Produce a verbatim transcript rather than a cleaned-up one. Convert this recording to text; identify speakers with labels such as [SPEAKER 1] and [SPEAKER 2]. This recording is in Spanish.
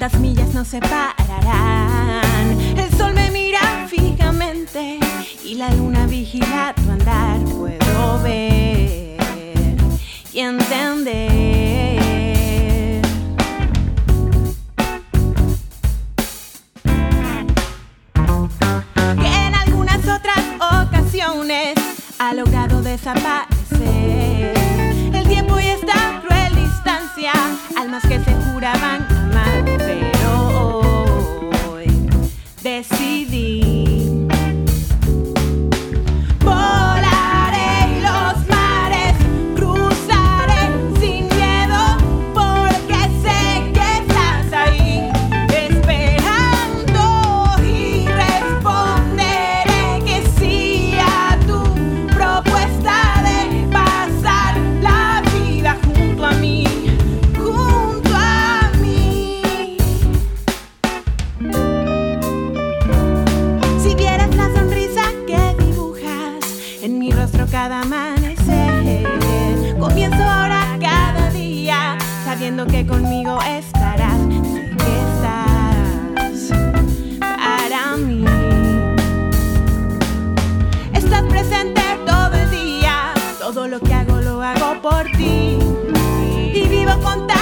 [SPEAKER 1] cuántas millas nos separarán. El sol me mira fijamente y la luna vigila tu andar. Puedo ver y entender que en algunas otras ocasiones ha logrado desaparecer el tiempo y esta cruel distancia, almas que se juraban amar, pero hoy decidí volaré y los mares cruzaré sin miedo, porque sé que estás ahí esperando, y responderé que sí a tu propuesta de pasar la vida junto a mí, junto a mí. Si vieras la sonrisa que dibujas en mi rostro cada amanecer, comienzo ahora cada día sabiendo que conmigo estarás. Sé que estás para mí. Estás presente todo el día, todo lo que hago lo hago por ti, y vivo contando